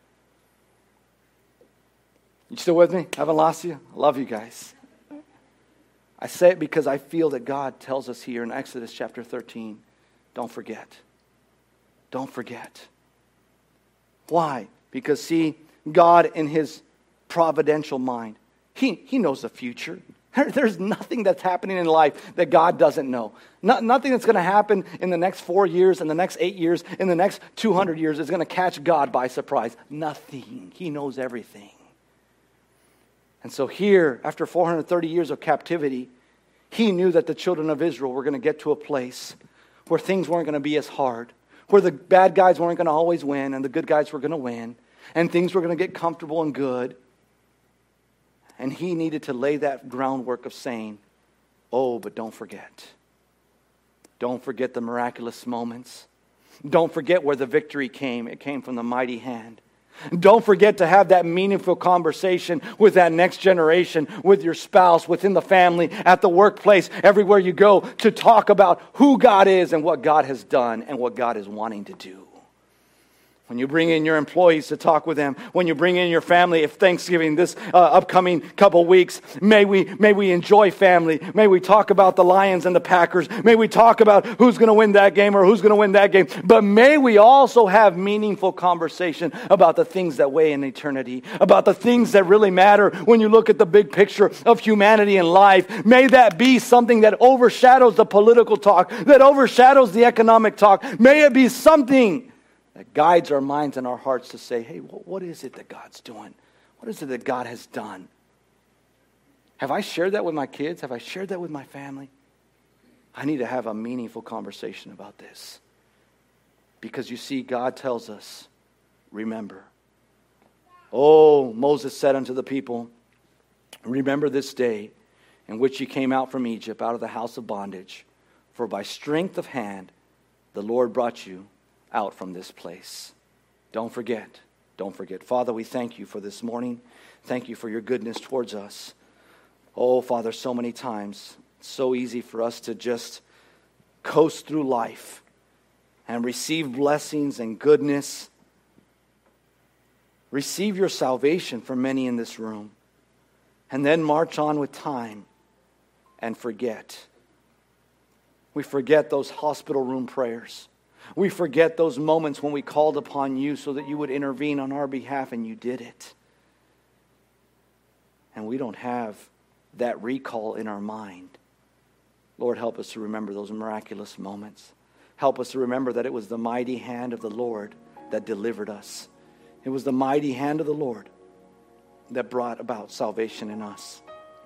D: You still with me? I haven't lost you? I love you guys. I say it because I feel that God tells us here in Exodus chapter thirteen, don't forget. Don't forget. Why? Because see, God in His providential mind, He, he knows the future. There, there's nothing that's happening in life that God doesn't know. No, nothing that's going to happen in the next four years, in the next eight years, in the next two hundred years is going to catch God by surprise. Nothing. He knows everything. And so here, after four hundred thirty years of captivity, he knew that the children of Israel were going to get to a place where things weren't going to be as hard, where the bad guys weren't going to always win and the good guys were going to win, and things were going to get comfortable and good. And he needed to lay that groundwork of saying, oh, but don't forget. Don't forget the miraculous moments. Don't forget where the victory came. It came from the mighty hand. Don't forget to have that meaningful conversation with that next generation, with your spouse, within the family, at the workplace, everywhere you go, to talk about who God is and what God has done and what God is wanting to do. When you bring in your employees to talk with them, when you bring in your family, if Thanksgiving this uh, upcoming couple weeks, may we may we enjoy family. May we talk about the Lions and the Packers. May we talk about who's going to win that game or who's going to win that game. But may we also have meaningful conversation about the things that weigh in eternity, about the things that really matter when you look at the big picture of humanity and life. May that be something that overshadows the political talk, that overshadows the economic talk. May it be something that guides our minds and our hearts to say, hey, what is it that God's doing? What is it that God has done? Have I shared that with my kids? Have I shared that with my family? I need to have a meaningful conversation about this. Because you see, God tells us, remember. Oh, Moses said unto the people, remember this day in which you came out from Egypt, out of the house of bondage. For by strength of hand, the Lord brought you out from this place. Don't forget. Don't forget. Father, we thank you for this morning. Thank you for your goodness towards us. Oh, Father, so many times, it's so easy for us to just coast through life and receive blessings and goodness. Receive your salvation from many in this room. And then march on with time and forget. We forget those hospital room prayers. We forget those moments when we called upon you so that you would intervene on our behalf, and you did it. And we don't have that recall in our mind. Lord, help us to remember those miraculous moments. Help us to remember that it was the mighty hand of the Lord that delivered us. It was the mighty hand of the Lord that brought about salvation in us,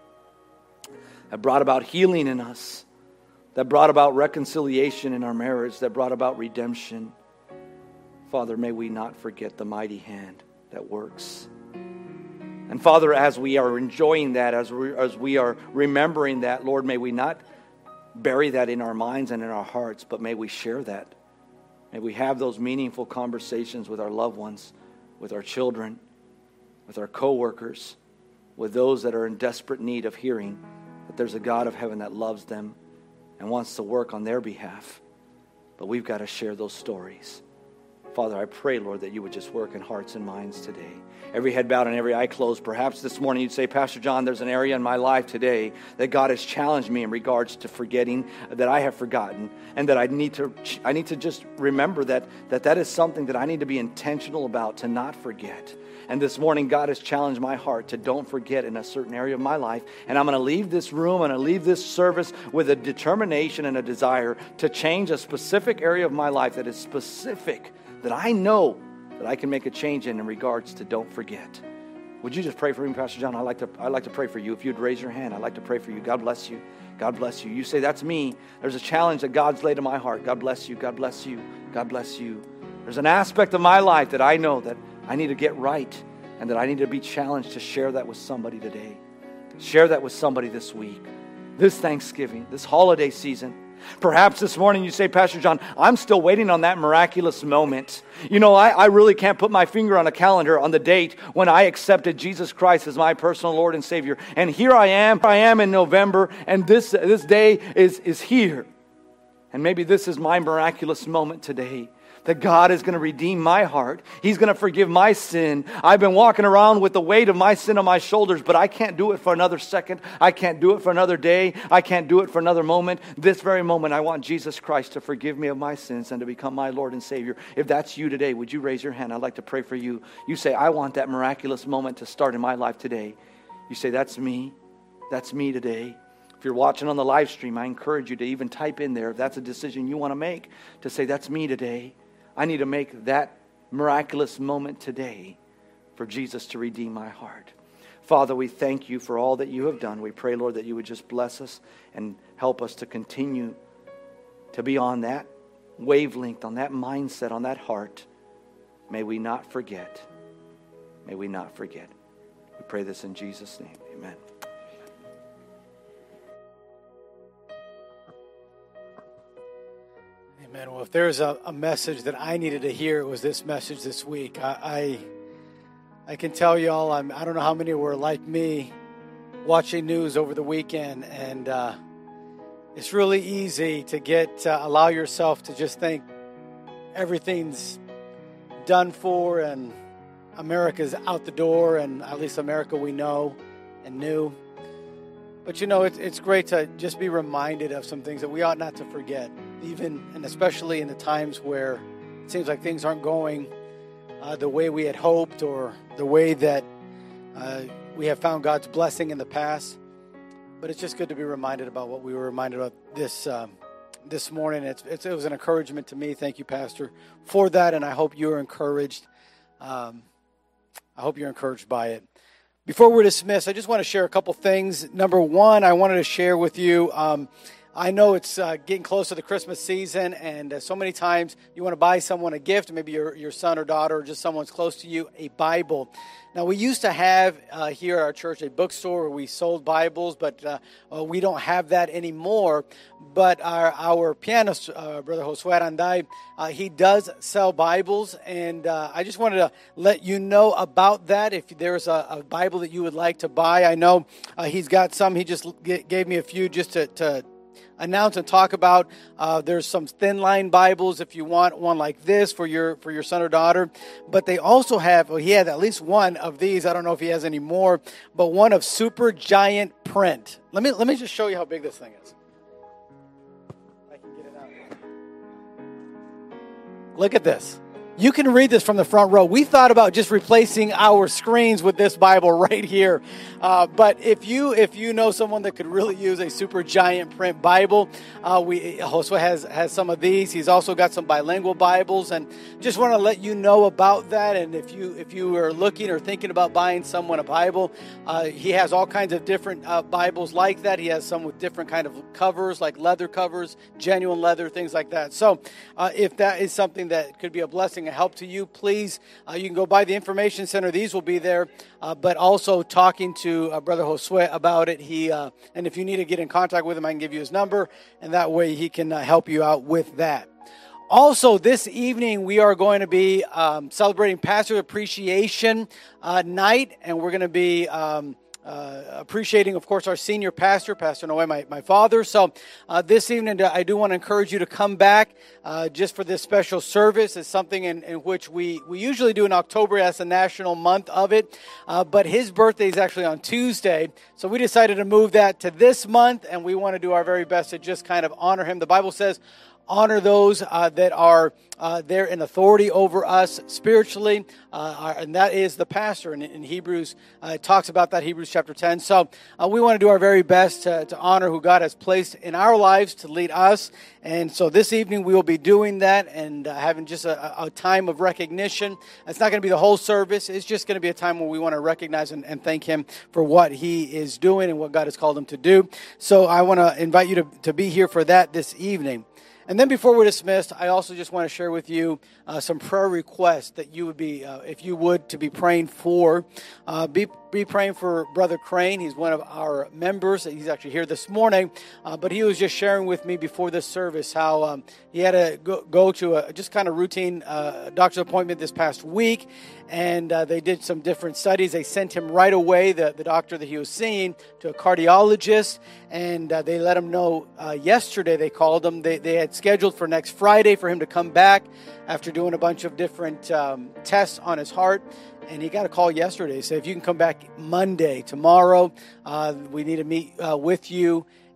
D: that brought about healing in us, that brought about reconciliation in our marriage, that brought about redemption. Father, may we not forget the mighty hand that works. And Father, as we are enjoying that, as we, as we are remembering that, Lord, may we not bury that in our minds and in our hearts, but may we share that. May we have those meaningful conversations with our loved ones, with our children, with our co-workers, with those that are in desperate need of hearing that there's a God of heaven that loves them and wants to work on their behalf. But we've got to share those stories. Father, I pray, Lord, that you would just work in hearts and minds today. Every head bowed and every eye closed. Perhaps this morning you'd say, Pastor John, there's an area in my life today that God has challenged me in regards to forgetting, that I have forgotten, and that I need to I need to just remember that that, that is something that I need to be intentional about, to not forget. And this morning, God has challenged my heart to don't forget in a certain area of my life. And I'm going to leave this room, I'm going to leave this service with a determination and a desire to change a specific area of my life that is specific, that I know that I can make a change in in regards to don't forget. Would you just pray for me, Pastor John? I'd like to, I'd like to pray for you. If you'd raise your hand, I'd like to pray for you. God bless you. God bless you. You say, that's me. There's a challenge that God's laid in my heart. God bless you. God bless you. God bless you. There's an aspect of my life that I know that I need to get right, and that I need to be challenged to share that with somebody today. Share that with somebody this week, this Thanksgiving, this holiday season. Perhaps this morning you say, Pastor John, I'm still waiting on that miraculous moment. You know, I, I really can't put my finger on a calendar on the date when I accepted Jesus Christ as my personal Lord and Savior. And here I am, I am in November, and this, this day is, is here. And maybe this is my miraculous moment today, that God is going to redeem my heart. He's going to forgive my sin. I've been walking around with the weight of my sin on my shoulders, but I can't do it for another second. I can't do it for another day. I can't do it for another moment. This very moment, I want Jesus Christ to forgive me of my sins and to become my Lord and Savior. If that's you today, would you raise your hand? I'd like to pray for you. You say, I want that miraculous moment to start in my life today. You say, that's me. That's me today. If you're watching on the live stream, I encourage you to even type in there if that's a decision you want to make, to say, that's me today. I need to make that miraculous moment today for Jesus to redeem my heart. Father, we thank you for all that you have done. We pray, Lord, that you would just bless us and help us to continue to be on that wavelength, on that mindset, on that heart. May we not forget. May we not forget. We pray this in Jesus' name. Amen.
A: Amen. Well, if there's a, a message that I needed to hear, it was this message this week. I I, I can tell y'all, I'm, I don't know how many were like me watching news over the weekend, and uh, it's really easy to get uh, allow yourself to just think everything's done for and America's out the door, and at least America we know and knew. But you know, it's it's great to just be reminded of some things that we ought not to forget, even and especially in the times where it seems like things aren't going uh, the way we had hoped, or the way that uh, we have found God's blessing in the past. But it's just good to be reminded about what we were reminded of this um, this morning. It's, it's it was an encouragement to me. Thank you, Pastor, for that, and I hope you're encouraged. Um, I hope you're encouraged by it. Before we're dismissed, I just want to share a couple things. Number one, I wanted to share with you, um, I know it's uh, getting close to the Christmas season, and uh, so many times you want to buy someone a gift, maybe your, your son or daughter, or just someone's close to you, a Bible. Now, we used to have uh, here at our church a bookstore where we sold Bibles, but uh, uh, we don't have that anymore. But our, our pianist, uh, Brother Josue Arandai, uh, he does sell Bibles, and uh, I just wanted to let you know about that. If there's a, a Bible that you would like to buy, I know uh, he's got some. He just g- gave me a few just to, to announce and talk about. Uh, there's some thin line Bibles if you want one like this for your for your son or daughter. But they also have, well, he had at least one of these. I don't know if he has any more, but one of super giant print. Let me let me just show you how big this thing is. I can get it out. Look at this. You can read this from the front row. We thought about just replacing our screens with this Bible right here. Uh, but if you if you know someone that could really use a super giant print Bible, uh, we Josue has has some of these. He's also got some bilingual Bibles, and just want to let you know about that. And if you if you are looking or thinking about buying someone a Bible, uh, he has all kinds of different uh, Bibles like that. He has some with different kind of covers, like leather covers, genuine leather, things like that. So uh, if that is something that could be a blessing, help to you, please, uh, you can go by the information center. These will be there, uh, but also talking to uh, Brother Josue about it. He uh, and if you need to get in contact with him, I can give you his number, and that way he can uh, help you out with that. Also, this evening we are going to be um, celebrating Pastor Appreciation uh, Night, and we're going to be um, Uh, appreciating, of course, our senior pastor, Pastor Noe, my, my father. So uh, this evening, I do want to encourage you to come back uh, just for this special service. It's something in, in which we, we usually do in October as the national month of it. Uh, but his birthday is actually on Tuesday. So we decided to move that to this month, and we want to do our very best to just kind of honor him. The Bible says, honor those uh, that are uh, there in authority over us spiritually, uh, and that is the pastor. In, in Hebrews, uh, it talks about that, Hebrews chapter ten. So uh, we want to do our very best to, to honor who God has placed in our lives to lead us. And so this evening we will be doing that and uh, having just a, a time of recognition. It's not going to be the whole service. It's just going to be a time where we want to recognize and, and thank him for what he is doing and what God has called him to do. So I want to invite you to, to be here for that this evening. And then before we're dismissed, I also just want to share with you uh, some prayer requests that you would be, uh, if you would, to be praying for. Uh, be be praying for Brother Crane. He's one of our members. He's actually here this morning. Uh, but he was just sharing with me before this service how um, he had to go, go to a just kind of routine uh, doctor's appointment this past week. And uh, they did some different studies. They sent him right away, the, the doctor that he was seeing, to a cardiologist. And uh, they let him know uh, yesterday, they called him. They, they had scheduled for next Friday for him to come back after doing a bunch of different um, tests on his heart. And he got a call yesterday. He said, if you can come back Monday, tomorrow, uh, we need to meet uh, with you.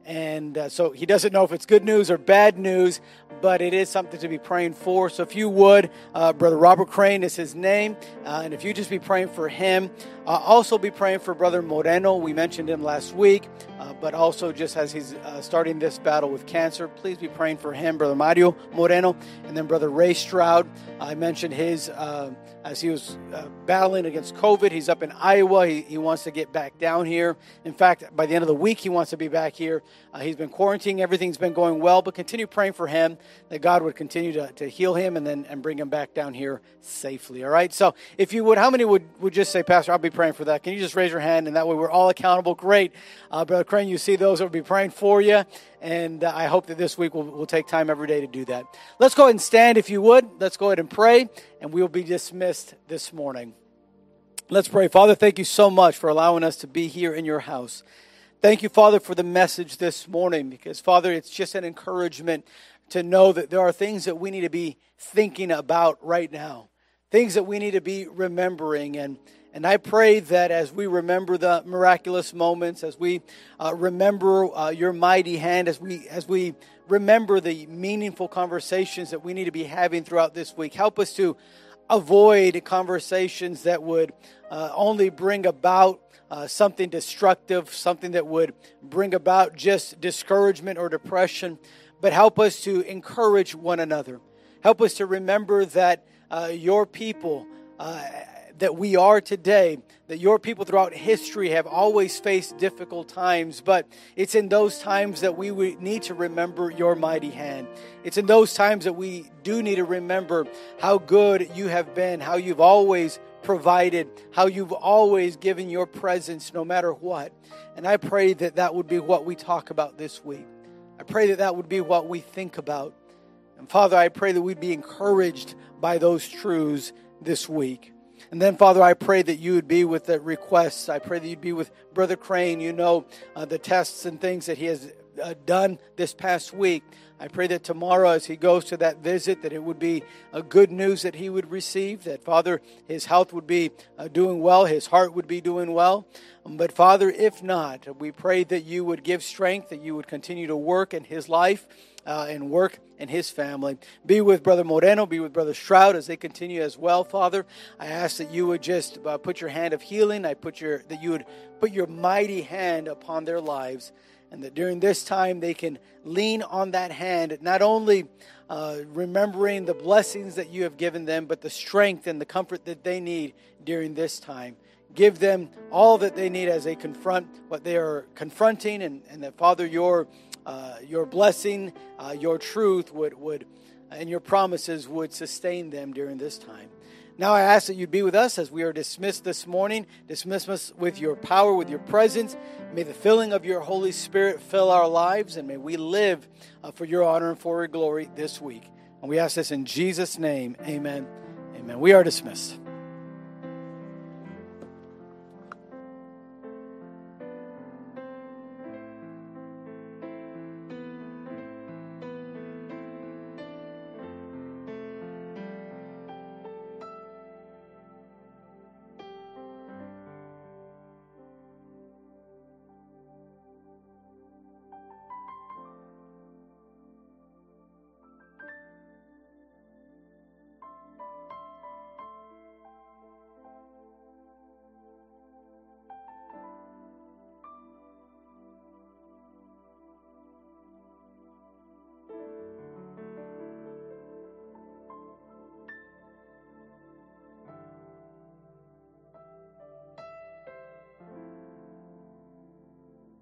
A: And uh, so he doesn't know if it's good news or bad news, but it is something to be praying for. So if you would, uh, Brother Robert Crane is his name. Uh, and if you just be praying for him, uh, also be praying for Brother Moreno. We mentioned him last week, uh, but also just as he's uh, starting this battle with cancer, please be praying for him, Brother Mario Moreno. And then Brother Ray Stroud, I mentioned his, uh, as he was uh, battling against COVID. He's up in Iowa. He, he wants to get back down here. In fact, by the end of the week, he wants to be back here. Uh, he's been quarantining. Everything's been going well, but continue praying for him, that God would continue to, to heal him and then and bring him back down here safely. All right? So if you would, how many would, would just say, Pastor, I'll be praying for that? Can you just raise your hand, and that way we're all accountable? Great. Uh, Brother Crane, you see those that will be praying for you, and uh, I hope that this week we'll, we'll take time every day to do that. Let's go ahead and stand if you would. Let's go ahead and pray, and we will be dismissed this morning. Let's pray. Father, thank you so much for allowing us to be here in your house. Thank you, Father, for the message this morning, because, Father, it's just an encouragement to know that there are things that we need to be thinking about right now, things that we need to be remembering. And, and I pray that as we remember the miraculous moments, as we uh, remember uh, your mighty hand, as we as we remember the meaningful conversations that we need to be having throughout this week, help us to avoid conversations that would uh, only bring about uh, something destructive, something that would bring about just discouragement or depression, but help us to encourage one another. Help us to remember that uh, your people, uh, that we are today, that your people throughout history have always faced difficult times, but it's in those times that we would need to remember your mighty hand. It's in those times that we do need to remember how good you have been, how you've always provided, how you've always given your presence no matter what. And I pray that that would be what we talk about this week. I pray that that would be what we think about. And Father, I pray that we'd be encouraged by those truths this week. And then, Father, I pray that you would be with the requests. I pray that you'd be with Brother Crane. You know uh, the tests and things that he has uh, done this past week. I pray that tomorrow as he goes to that visit, that it would be a good news that he would receive, that, Father, his health would be uh, doing well, his heart would be doing well. Um, but, Father, if not, we pray that you would give strength, that you would continue to work in his life uh, and work in his family. Be with Brother Moreno, be with Brother Stroud as they continue as well, Father. I ask that you would just uh, put your hand of healing. I put your that you would put your mighty hand upon their lives, and that during this time they can lean on that hand, not only uh, remembering the blessings that you have given them, but the strength and the comfort that they need during this time. Give them all that they need as they confront what they are confronting, and, and that, Father, your uh, your blessing, uh, your truth would, would and your promises would sustain them during this time. Now I ask that you be with us as we are dismissed this morning. Dismiss us with your power, with your presence. May the filling of your Holy Spirit fill our lives, and may we live uh, for your honor and for your glory this week. And we ask this in Jesus' name. Amen. Amen. We are dismissed.